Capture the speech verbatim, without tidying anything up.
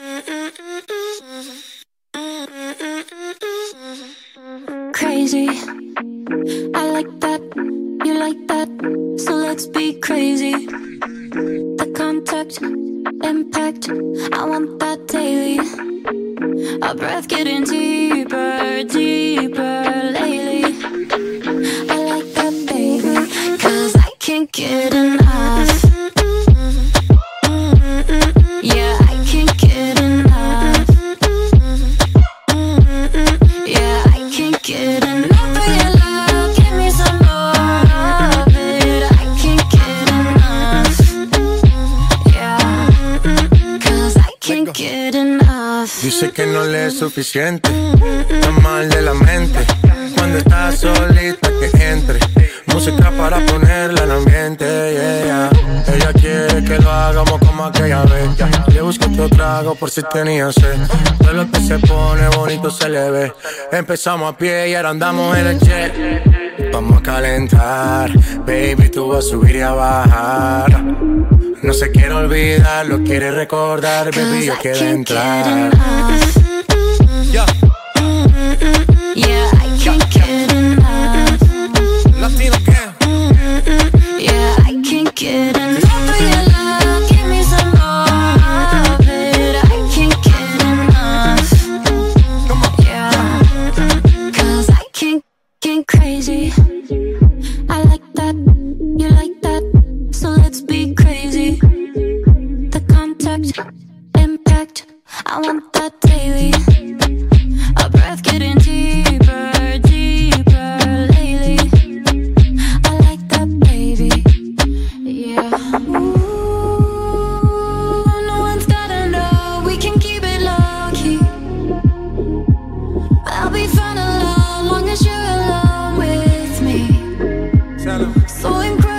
Crazy, I like that, you like that, so let's be crazy. The contact, impact, I want that daily. Our breath getting deeper, deeper lately. I like that, baby, cause I can't get enough. Yeah, I can't get enough. Yeah, I can't get enough of your love. Give me some more of it. I can't get enough. Yeah, cause I can't get enough. Dice que no le es suficiente, está mal de la mente. Cuando estás solita que entre música para ponerla en ambiente, yeah, yeah. Ella quiere que lo hagamos como aquella vez. Le busco otro trago por si tenía sed. Todo lo que se pone bonito se le ve. Empezamos a pie y ahora andamos en el jet. Vamos a calentar, baby, tú vas a subir y a bajar. No se quiere olvidar, lo quiere recordar, baby, yo quiero entrar. Yeah, yeah, I can't get enough. Latino again. Yeah, I can't get enough of your love. Give me some more of it. I can't get enough. Yeah, cause I can't get crazy. I like that, you like that, so let's be crazy. The contact, impact, I want that daily. Our breath getting deeper, deeper lately. I like that, baby. Yeah. Ooh, no one's gotta know. We can keep it low key. I'll be fine alone, long as you're alone with me. So incredible.